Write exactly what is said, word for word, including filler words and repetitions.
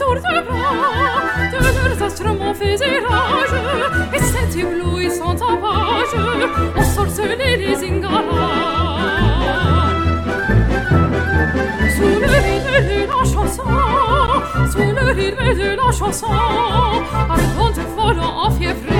tour de bras de leurs instruments faisaient rage, et cet éblouissant tapage ensorcelait les Ingalas. Sous le rythme de la chanson, sous le rythme de la chanson, ardente, folle, enfiévrée,